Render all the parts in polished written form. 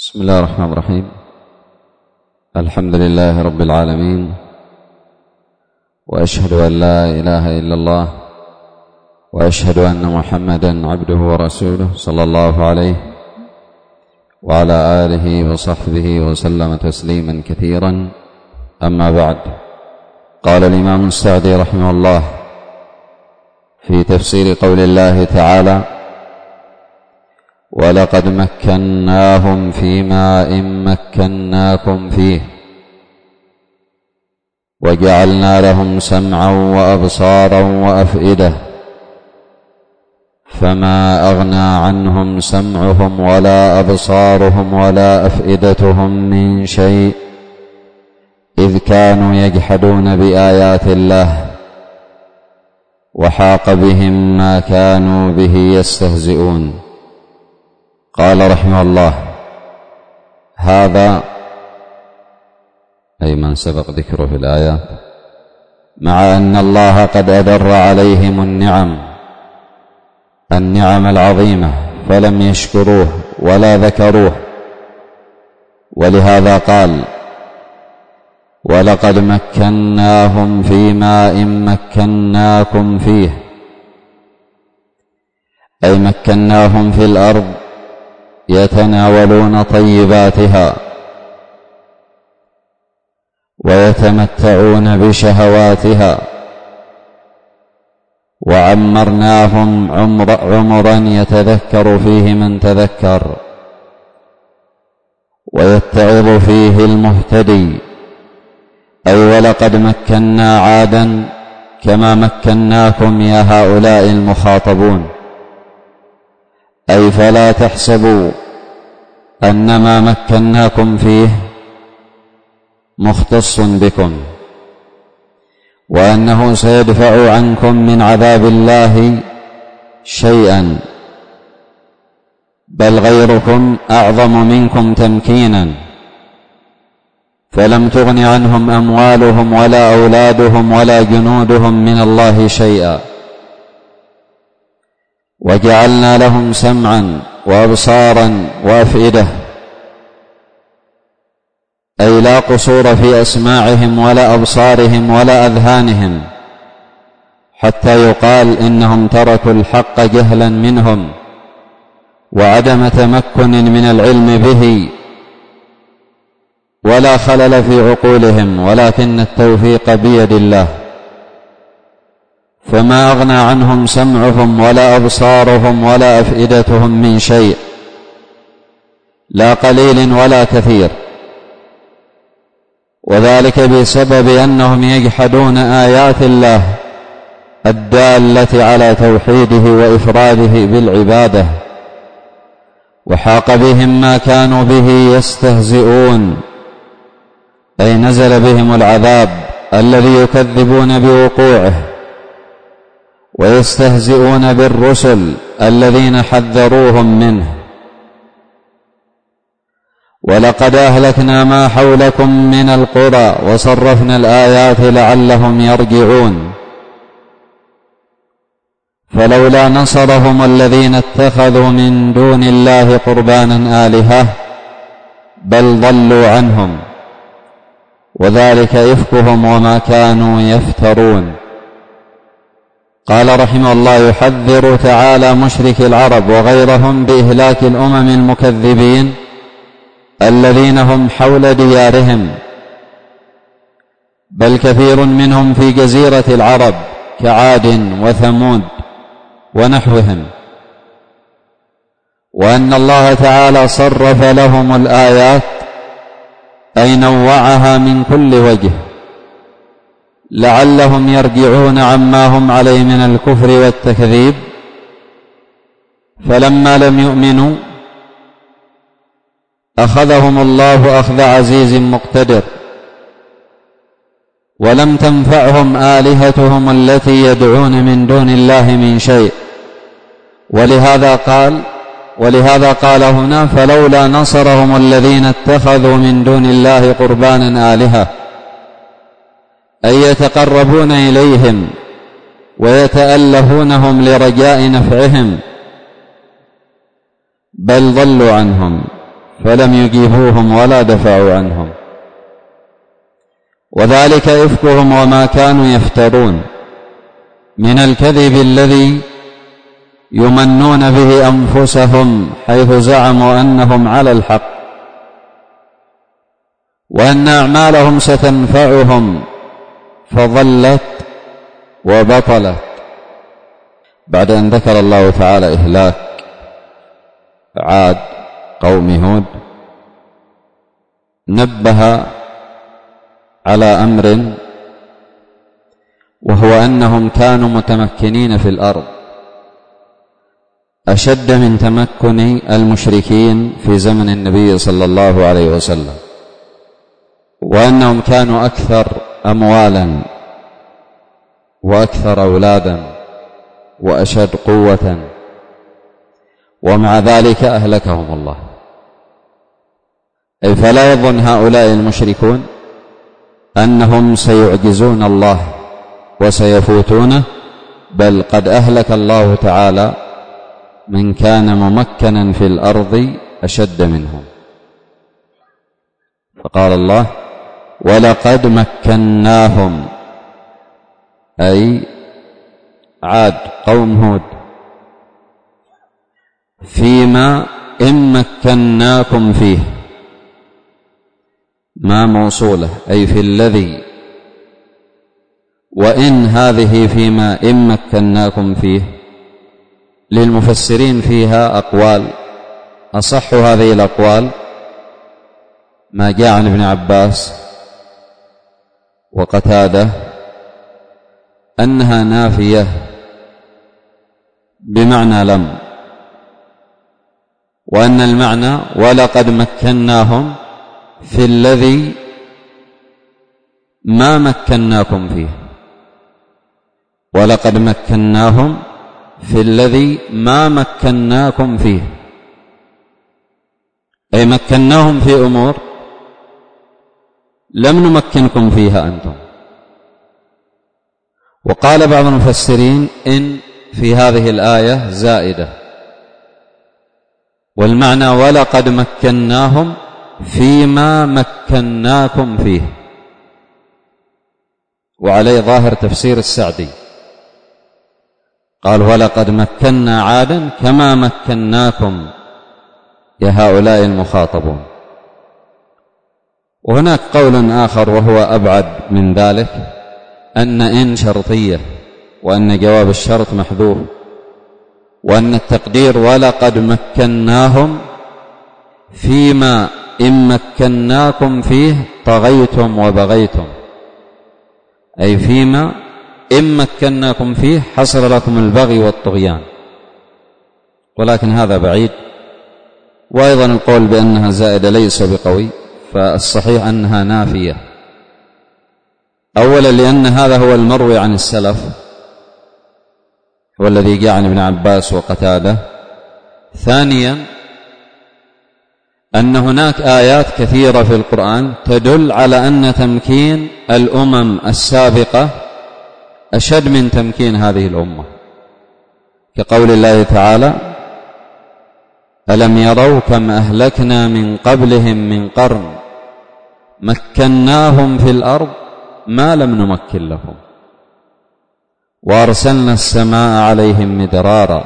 بسم الله الرحمن الرحيم. الحمد لله رب العالمين، وأشهد أن لا إله إلا الله، وأشهد أن محمدا عبده ورسوله صلى الله عليه وعلى آله وصحبه وسلم تسليما كثيرا. أما بعد، قال الإمام السعدي رحمه الله في تفسير قول الله تعالى: ولقد مكناهم في ماء مكناكم فيه وجعلنا لهم سمعا وأبصارا وأفئدة فما أغنى عنهم سمعهم ولا أبصارهم ولا أفئدتهم من شيء إذ كانوا يجحدون بآيات الله وحاق بهم ما كانوا به يستهزئون. قال رحمه الله: هذا أي من سبق ذكره في الآيات، مع أن الله قد أدر عليهم النعم العظيمة فلم يشكروه ولا ذكروه، ولهذا قال: ولقد مكناهم في ماء مكناكم فيه، أي مكناهم في الأرض يتناولون طيباتها ويتمتعون بشهواتها، وعمرناهم عمرا يتذكر فيه من تذكر ويتعظ فيه المهتدي. أي ولقد مكنا عادا كما مكناكم يا هؤلاء المخاطبون، أي فلا تحسبوا أن ما مكناكم فيه مختص بكم وأنه سيدفع عنكم من عذاب الله شيئا، بل غيركم أعظم منكم تمكينا، فلم تغن عنهم أموالهم ولا أولادهم ولا جنودهم من الله شيئا. وجعلنا لهم سمعا وأبصارا وأفئدة، أي لا قصور في أسماعهم ولا أبصارهم ولا أذهانهم، حتى يقال إنهم تركوا الحق جهلا منهم وعدم تمكن من العلم به، ولا خلل في عقولهم، ولكن التوفيق بيد الله. فما أغنى عنهم سمعهم ولا أبصارهم ولا أفئدتهم من شيء، لا قليل ولا كثير، وذلك بسبب أنهم يجحدون آيات الله الدالة على توحيده وإفراده بالعبادة، وحاق بهم ما كانوا به يستهزئون، أي نزل بهم العذاب الذي يكذبون بوقوعه ويستهزئون بالرسل الذين حذروهم منه. ولقد أهلكنا ما حولكم من القرى وصرفنا الآيات لعلهم يرجعون. فلولا نصرهم الذين اتخذوا من دون الله قربانا آلهة بل ضلوا عنهم، وذلك إفكهم وما كانوا يفترون. قال رحمه الله: يحذر تعالى مشرك العرب وغيرهم بإهلاك الأمم المكذبين الذين هم حول ديارهم، بل كثير منهم في جزيرة العرب كعاد وثمود ونحوهم، وأن الله تعالى صرف لهم الآيات أي نوعها من كل وجه لعلهم يرجعون عما هم عليه من الكفر والتكذيب. فلما لم يؤمنوا أخذهم الله أخذ عزيز مقتدر، ولم تنفعهم آلهتهم التي يدعون من دون الله من شيء. ولهذا قال هنا: فلولا نصرهم الذين اتخذوا من دون الله قربانا آلهة، أي يتقربون إليهم ويتألهونهم لرجاء نفعهم، بل ضلوا عنهم فلم يجيبوهم ولا دفعوا عنهم، وذلك إفكهم وما كانوا يفترون من الكذب الذي يمنون به أنفسهم حيث زعموا أنهم على الحق وأن أعمالهم ستنفعهم فضلت وبطلت. بعد أن ذكر الله تعالى إهلاك عاد قوم هود نبه على أمر، وهو أنهم كانوا متمكنين في الأرض أشد من تمكن المشركين في زمن النبي صلى الله عليه وسلم، وأنهم كانوا أكثر أموالا وأكثر أولادا وأشد قوة، ومع ذلك أهلكهم الله. أي فلا يظن هؤلاء المشركون أنهم سيعجزون الله وسيفوتونه، بل قد أهلك الله تعالى من كان ممكنا في الأرض أشد منهم. فقال الله: ولقد مكناهم، أي عاد قوم هود، فيما إن مكناكم فيه، ما موصولة أي في الذي، وإن هذه فيما إن مكناكم فيه. للمفسرين فيها أقوال، أصح هذه الأقوال ما جاء عن ابن عباس وقتادة أنها نافية بمعنى لم، وأن المعنى ولقد مكناهم في الذي ما مكناكم فيه، ولقد مكناهم في الذي ما مكناكم فيه، أي مكناهم في أمور لم نمكنكم فيها أنتم. وقال بعض المفسرين إن في هذه الآية زائدة، والمعنى ولقد مكناهم فيما مكناكم فيه، وعليه ظاهر تفسير السعدي، قال ولقد مكنا عادا كما مكناكم يا هؤلاء المخاطبون. وهناك قول آخر وهو أبعد من ذلك، أن إن شرطية، وأن جواب الشرط محذوف، وأن التقدير ولقد مكناهم فيما إن مكناكم فيه طغيتم وبغيتم، أي فيما إن مكناكم فيه حصل لكم البغي والطغيان، ولكن هذا بعيد. وأيضا القول بأنها زائدة ليس بقوي، فالصحيح أنها نافية، أولا لأن هذا هو المروي عن السلف والذي جاء عن ابن عباس وقتادة، ثانيا أن هناك آيات كثيرة في القرآن تدل على أن تمكين الأمم السابقة أشد من تمكين هذه الأمة، كقول الله تعالى: ألم يروا كم أهلكنا من قبلهم من قرن مكناهم في الأرض ما لم نمكن لهم وأرسلنا السماء عليهم مدرارا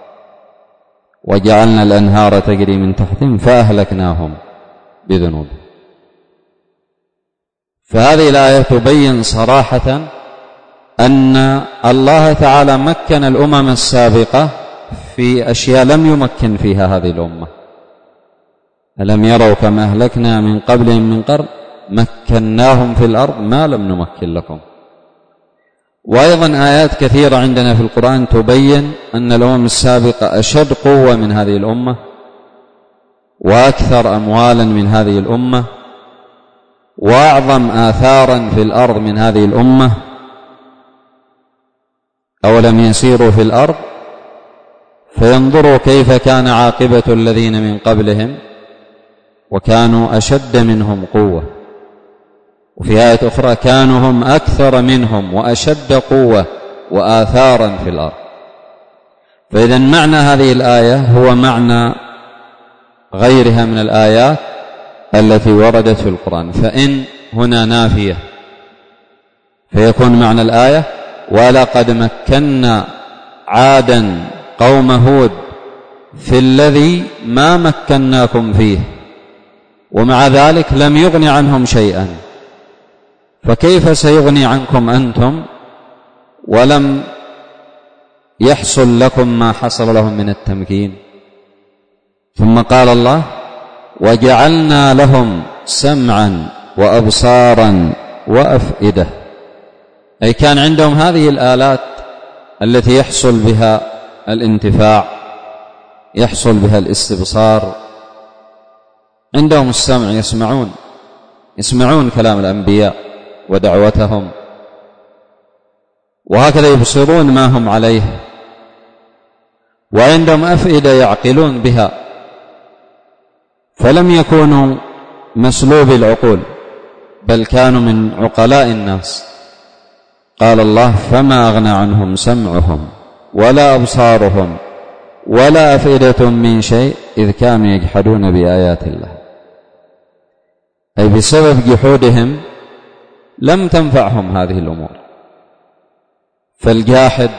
وجعلنا الأنهار تجري من تحتهم فأهلكناهم بذنوبهم. فهذه الآية تبين صراحة أن الله تعالى مكن الأمم السابقة في أشياء لم يمكن فيها هذه الأمة. ألم يروا كما أهلكنا من قبلهم من قرن مكناهم في الأرض ما لم نمكن لكم. وأيضا آيات كثيرة عندنا في القرآن تبين أن الأمم السابقة أشد قوة من هذه الأمة وأكثر أموالا من هذه الأمة وأعظم آثارا في الأرض من هذه الأمة. أولم يسيروا في الأرض فينظروا كيف كان عاقبة الذين من قبلهم وكانوا أشد منهم قوة. وفي آية أخرى كانوا هم أكثر منهم وأشد قوة وآثارا في الأرض. فإذا معنى هذه الآية هو معنى غيرها من الآيات التي وردت في القرآن. فإن هنا نافية، فيكون معنى الآية ولقد مكنا عادا قوم هود في الذي ما مكناكم فيه، ومع ذلك لم يغن عنهم شيئا، فكيف سيغني عنكم أنتم ولم يحصل لكم ما حصل لهم من التمكين؟ ثم قال الله وجعلنا لهم سمعا وأبصارا وأفئدة، أي كان عندهم هذه الآلات التي يحصل بها الانتفاع، يحصل بها الاستبصار. عندهم السمع، يسمعون كلام الأنبياء ودعوتهم، وهكذا يبصرون ما هم عليه. وعندهم أفئدة يعقلون بها، فلم يكونوا مسلوب العقول، بل كانوا من عقلاء الناس. قال الله فما أغنى عنهم سمعهم ولا أبصارهم ولا أفئدة من شيء إذ كانوا يجحدون بآيات الله، أي بسبب جحودهم لم تنفعهم هذه الأمور. فالجاحد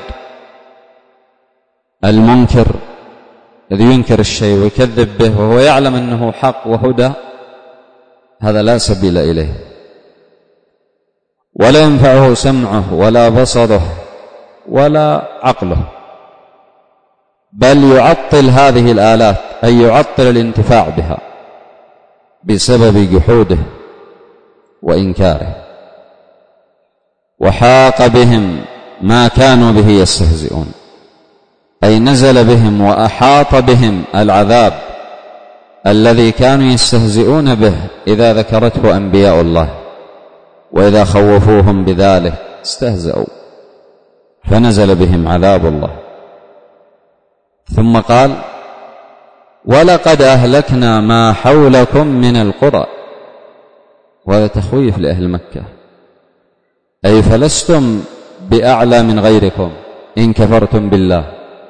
المنكر الذي ينكر الشيء ويكذب به وهو يعلم أنه حق وهدى، هذا لا سبيل إليه، ولا ينفعه سمعه ولا بصره ولا عقله، بل يعطل هذه الآلات، أي يعطل الانتفاع بها بسبب جحوده وإنكاره. وحاق بهم ما كانوا به يستهزئون، أي نزل بهم وأحاط بهم العذاب الذي كانوا يستهزئون به إذا ذكرته أنبياء الله، وإذا خوفوهم بذلك استهزأوا، فنزل بهم عذاب الله. ثم قال ولقد أهلكنا ما حولكم من القرى، وهذا تخويف لأهل مكة، أي فلستم بأعلى من غيركم إن كفرتم بالله،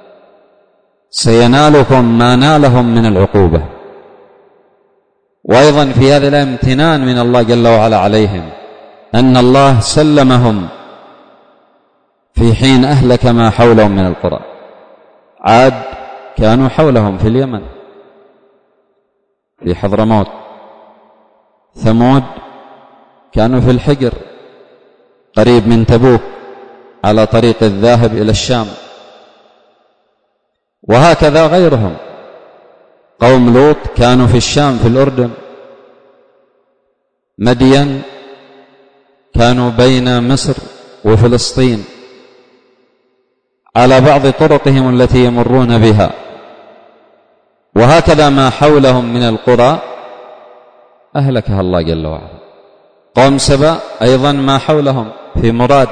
سينالكم ما نالهم من العقوبة. وأيضا في هذا الامتنان من الله جل وعلا عليهم، أن الله سلمهم في حين أهلك ما حولهم من القرى. عاد كانوا حولهم في اليمن في حضرموت، ثمود كانوا في الحجر قريب من تبوك على طريق الذاهب إلى الشام، وهكذا غيرهم. قوم لوط كانوا في الشام في الأردن، مدين كانوا بين مصر وفلسطين على بعض طرقهم التي يمرون بها، وهكذا ما حولهم من القرى أهلكها الله جل وعلا. قوم سبأ أيضا ما حولهم في مراد.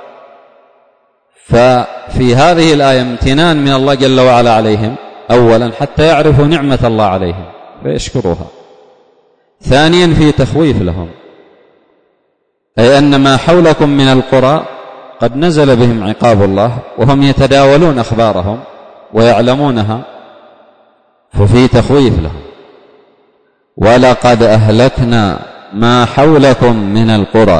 ففي هذه الآية امتنان من الله جل وعلا عليهم، أولا حتى يعرفوا نعمة الله عليهم فيشكروها، ثانيا في تخويف لهم، أي أن ما حولكم من القرى قد نزل بهم عقاب الله وهم يتداولون أخبارهم ويعلمونها، ففي تخويف لهم. ولقد أهلكنا ما حولكم من القرى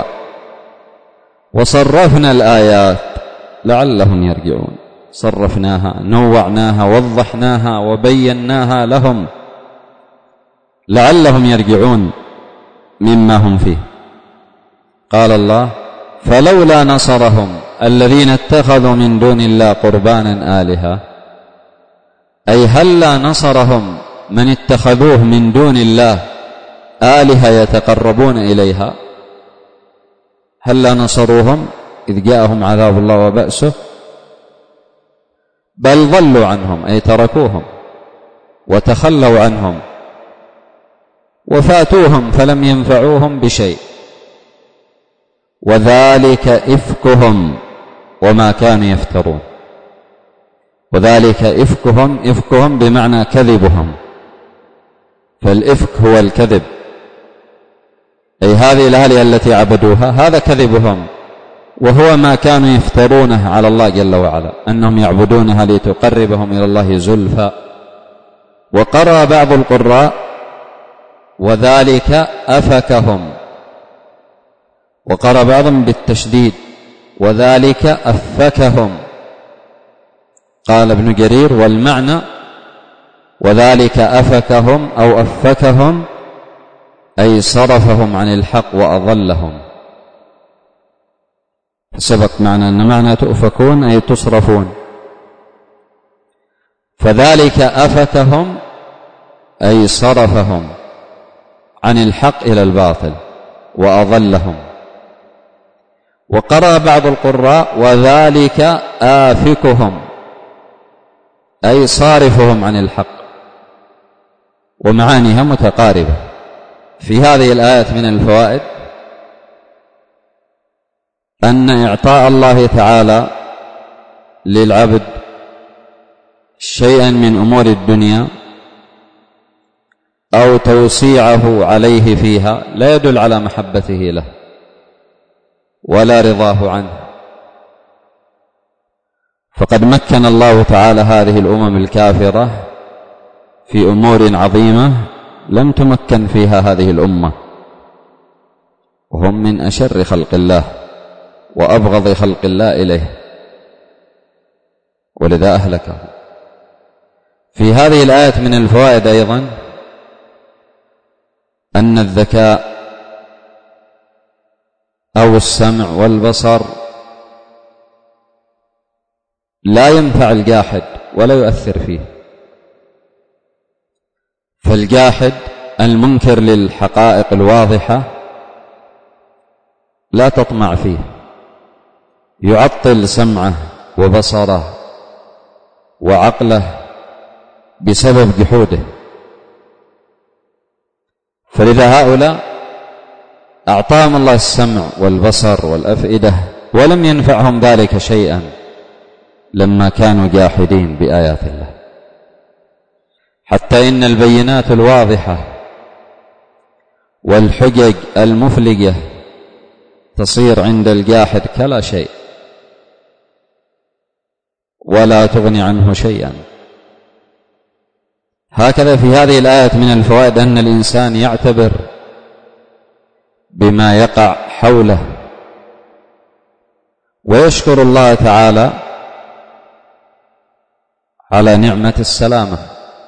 وصرفنا الآيات لعلهم يرجعون. صرفناها، نوعناها، وضحناها وبيناها لهم لعلهم يرجعون مما هم فيه. قال الله فلولا نصرهم الذين اتخذوا من دون الله قربانا آلهة، أي هلا نصرهم من اتخذوه من دون الله آلهة يتقربون إليها، هلا نصروهم إذ جاءهم عذاب الله وبأسه، بل ضلوا عنهم، أي تركوهم وتخلوا عنهم وفاتوهم فلم ينفعوهم بشيء. وذلك إفكهم وما كانوا يفترون. وذلك إفكهم بمعنى كذبهم، فالإفك هو الكذب، أي هذه الآلهة التي عبدوها هذا كذبهم، وهو ما كانوا يفترونه على الله جل وعلا، أنهم يعبدونها لتقربهم إلى الله زلفى وقرأ بعض القراء وذلك أفكهم، وقرأ بعضهم بالتشديد وذلك أفكهم. قال ابن جرير: والمعنى وذلك أفكهم أو أفكهم أي صرفهم عن الحق وأضلهم. سبق معنا أن معنى تؤفكون أي تصرفون، فذلك أفكهم أي صرفهم عن الحق إلى الباطل وأضلهم. وقرأ بعض القراء وذلك آفكهم أي صارفهم عن الحق، ومعانيها متقاربة. في هذه الآية من الفوائد أن إعطاء الله تعالى للعبد شيئا من أمور الدنيا أو توسيعه عليه فيها لا يدل على محبته له ولا رضاه عنه، فقد مكن الله تعالى هذه الأمم الكافرة في أمور عظيمة لم تمكن فيها هذه الأمة، وهم من أشر خلق الله وأبغض خلق الله إليه، ولذا أهلكه. في هذه الآية من الفوائد أيضا أن الذكاء أو السمع والبصر لا ينفع الجاحد ولا يؤثر فيه، فالجاحد المنكر للحقائق الواضحة لا تطمع فيه، يعطل سمعه وبصره وعقله بسبب جحوده. فلذا هؤلاء أعطاهم الله السمع والبصر والأفئدة ولم ينفعهم ذلك شيئا لما كانوا جاحدين بآيات الله، حتى إن البينات الواضحة والحجج المفلجة تصير عند الجاحد كلا شيء ولا تغني عنه شيئا. هكذا في هذه الآية من الفوائد أن الإنسان يعتبر بما يقع حوله ويشكر الله تعالى على نعمة السلامة،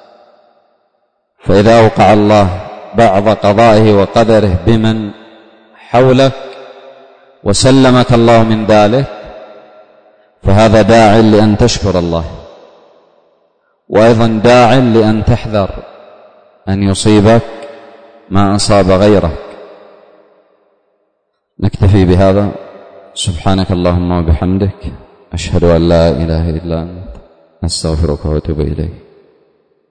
فإذا أوقع الله بعض قضائه وقدره بمن حولك وسلمك الله من ذلك فهذا داع لأن تشكر الله، وأيضا داع لأن تحذر أن يصيبك ما أصاب غيرك. نكتفي بهذا. سبحانك اللهم وبحمدك، أشهد أن لا إله إلا أنت، نستغفرك وأتوب إليك.